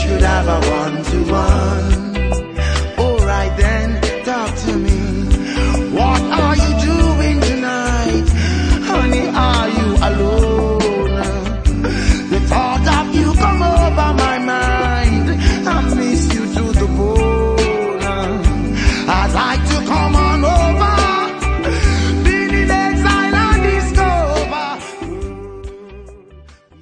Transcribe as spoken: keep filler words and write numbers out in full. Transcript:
should have a one-to-one. Alright then, talk to me. What are you doing tonight? Honey, are you alone? The thought of you come over my mind. I miss you to the bone. I'd like to come on.